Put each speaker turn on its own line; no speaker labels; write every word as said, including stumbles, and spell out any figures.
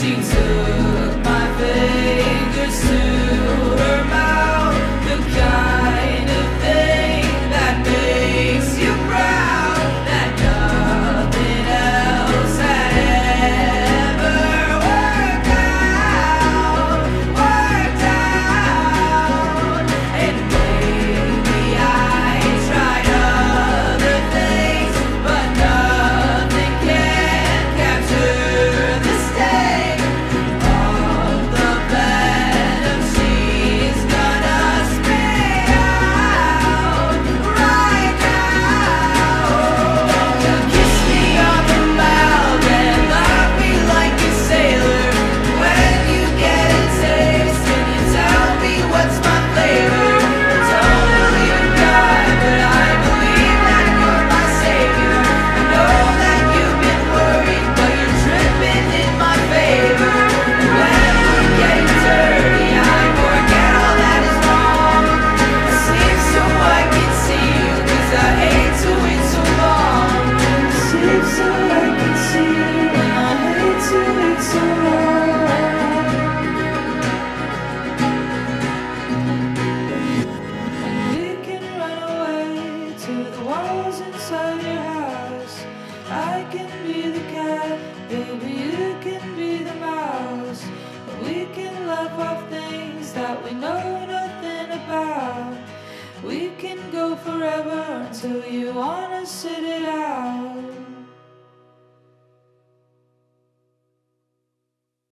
She took my fingers to her mouth, the kind of thing that makes you proud, that nothing else had ever worked out, worked out. And maybe I tried other things, but nothing can capture the sting of the venom she's gonna spit out right now. You kiss me on the mouth and love me like a sailor. When you get a taste, can you tell me what's my flavor? Don't believe in God, but I believe that you're my savior. I know that you've been worried, but you're tripping in my favor. When we're getting dirty, I forget all that is wrong. I sleep so I can see you, 'cause I hate to wait so long. I sleep so I can see you, and I hate to wait so long. We can run away to the walls inside your house. I can be the cat, baby, you can be the mouse. We can laugh off things that we know nothing about. We can go forever until you wanna sit it out.